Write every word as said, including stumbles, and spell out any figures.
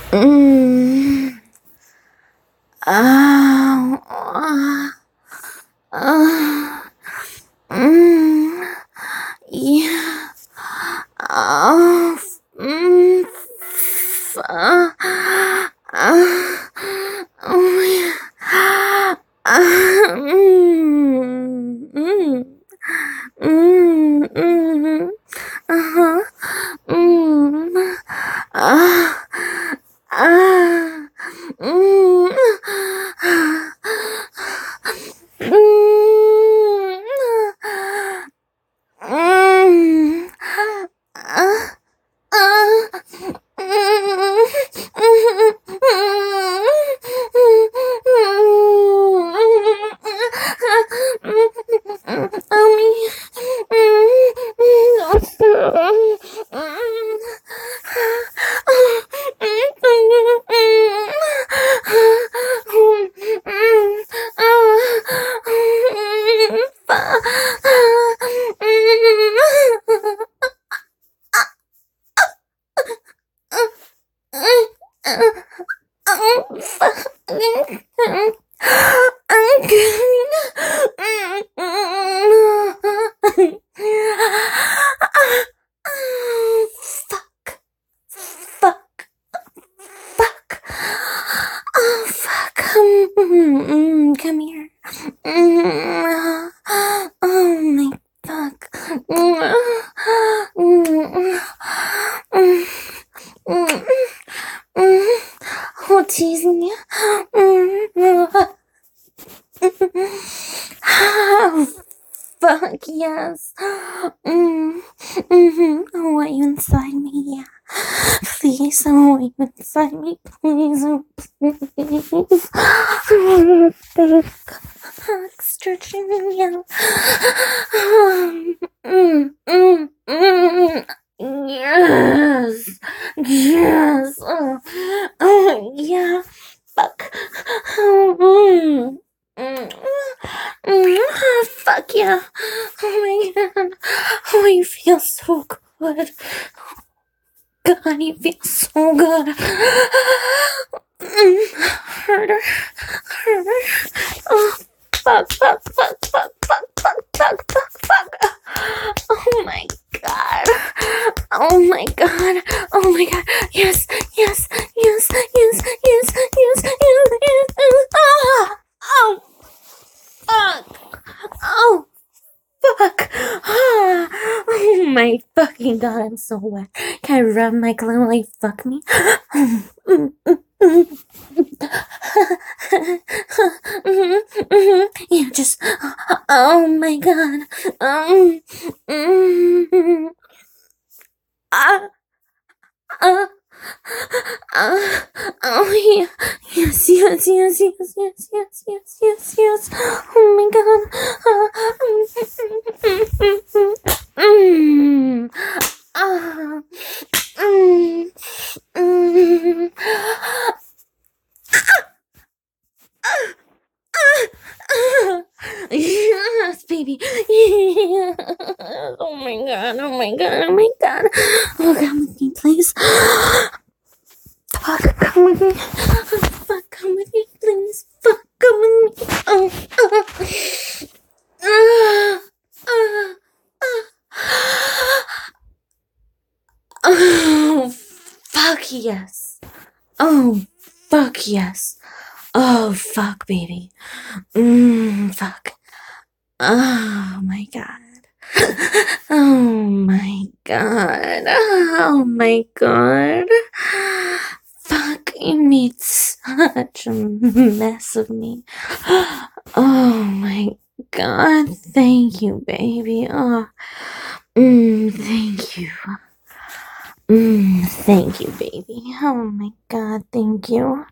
Mm. Ow. Ah. Ah. Mm. Yeah. Oh. Mm. F- uh. Ah. Oh, yeah. Ah. Mm. Mm. Mm. Mm. Uh-huh. Mm. Ah. Ah. Mm. Mm. Ah. Ah. Fuck. Fuck. Fuck. Oh, fuck. Mm, come here. Mm, oh, my fuck. Mm, mm, mm, mm, mm. Oh, teasing you. Mm, oh, fuck, yes. Mm, mm-hmm. I want you inside me, yeah. Please, I want you inside me, please. Please. Big hug stretching me out. Mm, mm, mm. Yes. Yes. Oh, oh yeah. Fuck. Mm, mm, mm, fuck yeah. Oh my god. Oh, you feel so good. God, you feel so good. Mm, harder. Harder. Oh, fuck, fuck, fuck, fuck, fuck, fuck, fuck, fuck, fuck. Oh my god. Oh my god. Oh my god. Yes, yes, yes, yes, yes, yes, yes, yes, yes. Ah! Oh, fuck. Oh, fuck. Ah. Oh my fucking god, I'm so wet. Can I rub my clit while you fuck me? Yeah, just. Oh my god. Um. Mm, ah. Ah. Ah. Oh yeah. Yes, yes, yes, yes, yes, yes, yes, yes, yes. Oh my god. Ah. Mm. Ah. Mm. Mm. Yes, baby. Yes. Oh my god. Oh my god. Oh my god. Oh, come with me, please. Fuck, come with me. Fuck, come with me, please. Fuck, come with me. Oh, uh, uh, uh, uh. Oh, fuck yes. Oh, fuck yes. Oh, fuck, baby. Mmm, fuck. Oh my god. Oh my god. Oh my god. Fuck, you made such a mess of me. Oh my god. Thank you, baby. Oh, mm, thank you. Mm, thank you, baby. Oh my god, thank you.